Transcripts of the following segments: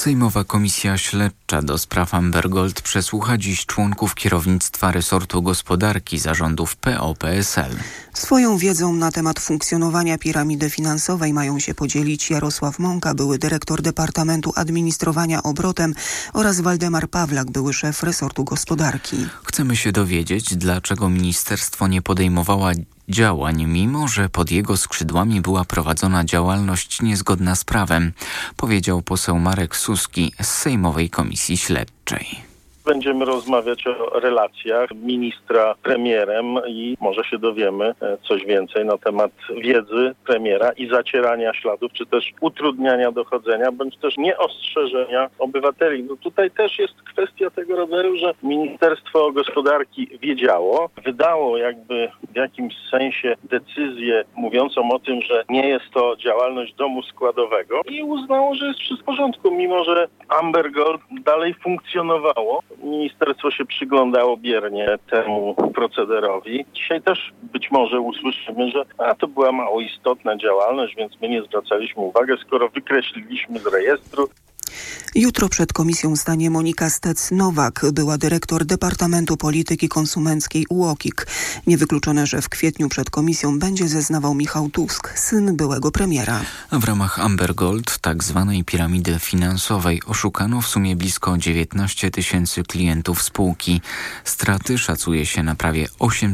Sejmowa Komisja Śledcza do spraw Amber Gold przesłucha dziś członków kierownictwa resortu gospodarki zarządów PO-PSL. Swoją wiedzą na temat funkcjonowania piramidy finansowej mają się podzielić Jarosław Mąka, były dyrektor Departamentu Administrowania Obrotem, oraz Waldemar Pawlak, były szef resortu gospodarki. Chcemy się dowiedzieć, dlaczego ministerstwo nie podejmowało działań, mimo że pod jego skrzydłami była prowadzona działalność niezgodna z prawem, powiedział poseł Marek Suski z Sejmowej Komisji Śledczej. Będziemy rozmawiać o relacjach ministra z premierem i może się dowiemy coś więcej na temat wiedzy premiera i zacierania śladów, czy też utrudniania dochodzenia, bądź też nieostrzeżenia obywateli. No tutaj też jest kwestia tego rodzaju, że Ministerstwo Gospodarki wiedziało, wydało jakby w jakimś sensie decyzję mówiącą o tym, że nie jest to działalność domu składowego i uznało, że jest wszystko w porządku, mimo że Amber Gold dalej funkcjonowało. Ministerstwo się przyglądało biernie temu procederowi. Dzisiaj też być może usłyszymy, że to była mało istotna działalność, więc my nie zwracaliśmy uwagi, skoro wykreśliliśmy z rejestru. Jutro przed komisją stanie Monika Stec-Nowak, była dyrektor Departamentu Polityki Konsumenckiej UOKiK. Niewykluczone, że w kwietniu przed komisją będzie zeznawał Michał Tusk, syn byłego premiera. W ramach Amber Gold, tak zwanej piramidy finansowej, oszukano w sumie blisko 19 tysięcy klientów spółki. Straty szacuje się na prawie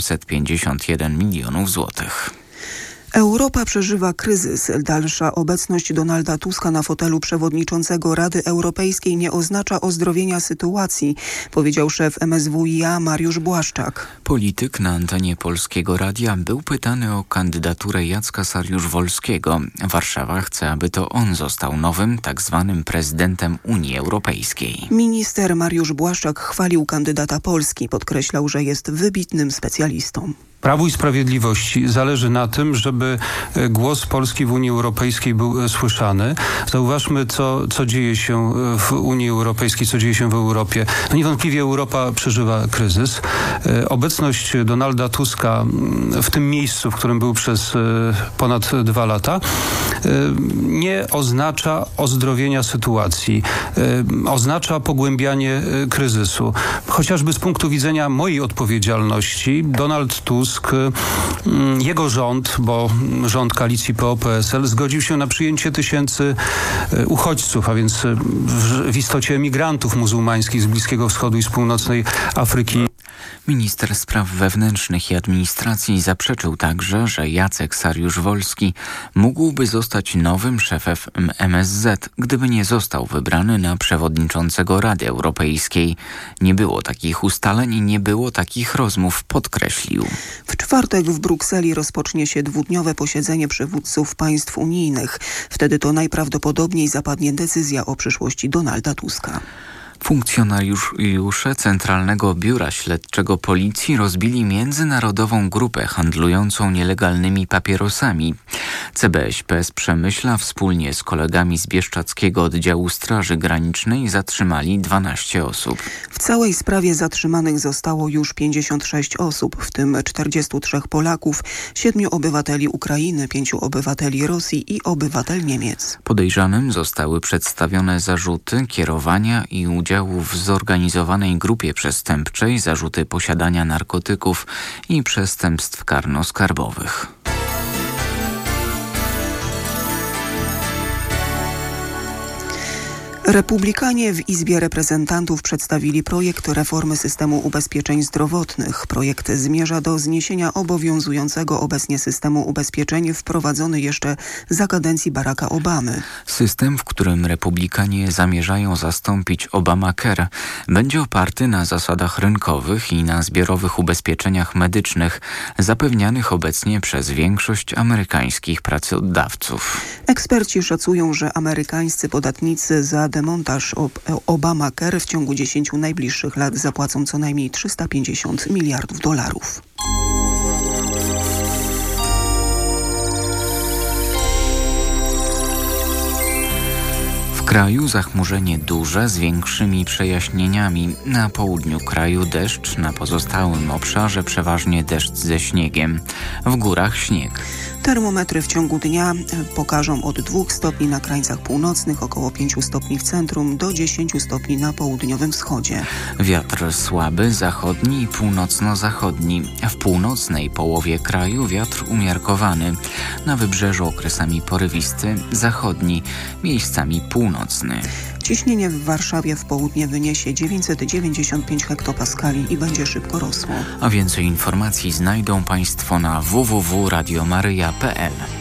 851 milionów złotych. Europa przeżywa kryzys. Dalsza obecność Donalda Tuska na fotelu przewodniczącego Rady Europejskiej nie oznacza ozdrowienia sytuacji, powiedział szef MSWiA Mariusz Błaszczak. Polityk na antenie Polskiego Radia był pytany o kandydaturę Jacka Sariusz-Wolskiego. Warszawa chce, aby to on został nowym, tak zwanym prezydentem Unii Europejskiej. Minister Mariusz Błaszczak chwalił kandydata Polski. Podkreślał, że jest wybitnym specjalistą. Prawu i Sprawiedliwości zależy na tym, żeby głos Polski w Unii Europejskiej był słyszany. Zauważmy, co dzieje się w Unii Europejskiej, co dzieje się w Europie. No niewątpliwie Europa przeżywa kryzys. Obecność Donalda Tuska w tym miejscu, w którym był przez ponad 2 lata, nie oznacza ozdrowienia sytuacji. Oznacza pogłębianie kryzysu. Chociażby z punktu widzenia mojej odpowiedzialności, Donald Tusk, jego rząd, bo rząd koalicji PO-PSL zgodził się na przyjęcie tysięcy uchodźców, a więc w istocie emigrantów muzułmańskich z Bliskiego Wschodu i z północnej Afryki. Minister Spraw Wewnętrznych i Administracji zaprzeczył także, że Jacek Sariusz-Wolski mógłby zostać nowym szefem MSZ, gdyby nie został wybrany na przewodniczącego Rady Europejskiej. Nie było takich ustaleń i nie było takich rozmów, podkreślił. W czwartek w Brukseli rozpocznie się 2-dniowe posiedzenie przywódców państw unijnych. Wtedy to najprawdopodobniej zapadnie decyzja o przyszłości Donalda Tuska. Funkcjonariusze Centralnego Biura Śledczego Policji rozbili międzynarodową grupę handlującą nielegalnymi papierosami. CBŚP z Przemyśla wspólnie z kolegami z Bieszczadzkiego Oddziału Straży Granicznej zatrzymali 12 osób. W całej sprawie zatrzymanych zostało już 56 osób, w tym 43 Polaków, 7 obywateli Ukrainy, 5 obywateli Rosji i obywatel Niemiec. Podejrzanym zostały przedstawione zarzuty kierowania i udziału w zorganizowanej grupie przestępczej, zarzuty posiadania narkotyków i przestępstw karno-skarbowych. Republikanie w Izbie Reprezentantów przedstawili projekt reformy systemu ubezpieczeń zdrowotnych. Projekt zmierza do zniesienia obowiązującego obecnie systemu ubezpieczeń wprowadzony jeszcze za kadencji Baracka Obamy. System, w którym Republikanie zamierzają zastąpić Obamacare, będzie oparty na zasadach rynkowych i na zbiorowych ubezpieczeniach medycznych zapewnianych obecnie przez większość amerykańskich pracodawców. Eksperci szacują, że amerykańscy podatnicy za demontaż Obamacare w ciągu 10 najbliższych lat zapłacą co najmniej $350 miliardów. W kraju zachmurzenie duże z większymi przejaśnieniami. Na południu kraju deszcz, na pozostałym obszarze przeważnie deszcz ze śniegiem. W górach śnieg. Termometry w ciągu dnia pokażą od 2 stopni na krańcach północnych, około 5 stopni w centrum, do 10 stopni na południowym wschodzie. Wiatr słaby, zachodni i północno-zachodni. W północnej połowie kraju wiatr umiarkowany. Na wybrzeżu okresami porywisty, zachodni, miejscami północny. Ciśnienie w Warszawie w południe wyniesie 995 hektopaskali i będzie szybko rosło. A więcej informacji znajdą Państwo na www.radiomaryja.pl.